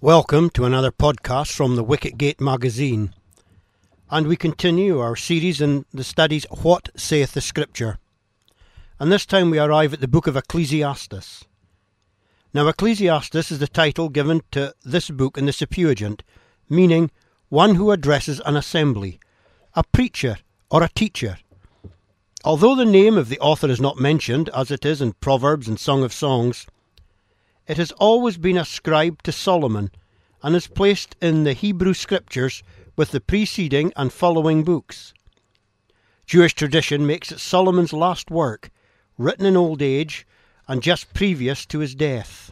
Welcome to another podcast from the Wicketgate magazine, and we continue our series in the studies What Saith the Scripture, and this time we arrive at the book of Ecclesiastes. Now Ecclesiastes is the title given to this book in the Septuagint, meaning one who addresses an assembly, a preacher or a teacher. Although the name of the author is not mentioned, as it is in Proverbs and Song of Songs, it has always been ascribed to Solomon and is placed in the Hebrew Scriptures with the preceding and following books. Jewish tradition makes it Solomon's last work, written in old age and just previous to his death.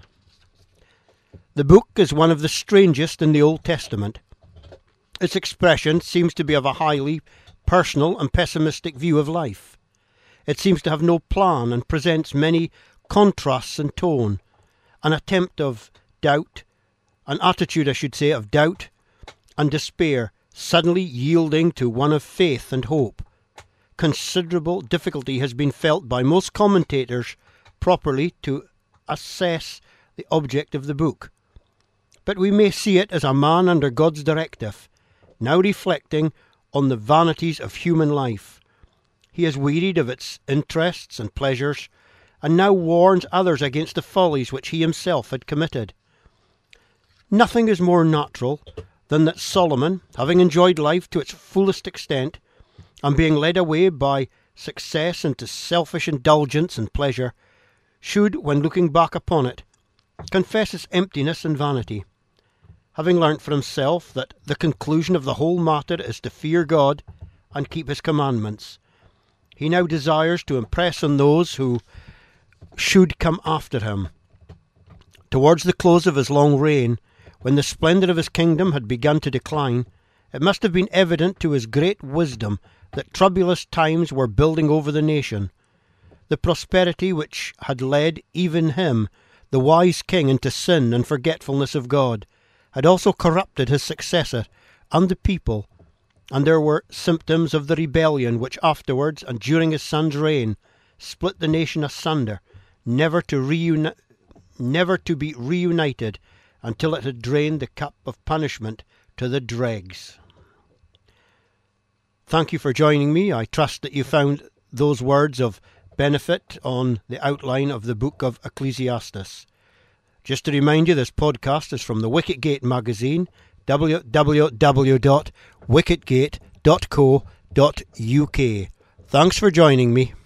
The book is one of the strangest in the Old Testament. Its expression seems to be of a highly personal and pessimistic view of life. It seems to have no plan and presents many contrasts in tone, an attempt of doubt, an attitude, of doubt and despair, suddenly yielding to one of faith and hope. Considerable difficulty has been felt by most commentators properly to assess the object of the book. But we may see it as a man under God's directive, now reflecting on the vanities of human life. He is wearied of its interests and pleasures, and now warns others against the follies which he himself had committed. Nothing is more natural than that Solomon, having enjoyed life to its fullest extent, and being led away by success into selfish indulgence and pleasure, should, when looking back upon it, confess its emptiness and vanity. Having learnt for himself that the conclusion of the whole matter is to fear God and keep his commandments, he now desires to impress on those who should come after him. Towards the close of his long reign, when the splendour of his kingdom had begun to decline, it must have been evident to his great wisdom that troublous times were building over the nation. The prosperity which had led even him, the wise king, into sin and forgetfulness of God, had also corrupted his successor and the people, and there were symptoms of the rebellion which afterwards, and during his son's reign, split the nation asunder, never to be reunited until it had drained the cup of punishment to the dregs. Thank you for joining me. I trust that you found those words of benefit on the outline of the book of Ecclesiastes. Just to remind you, this podcast is from the Wicketgate magazine, www.wicketgate.co.uk. Thanks for joining me.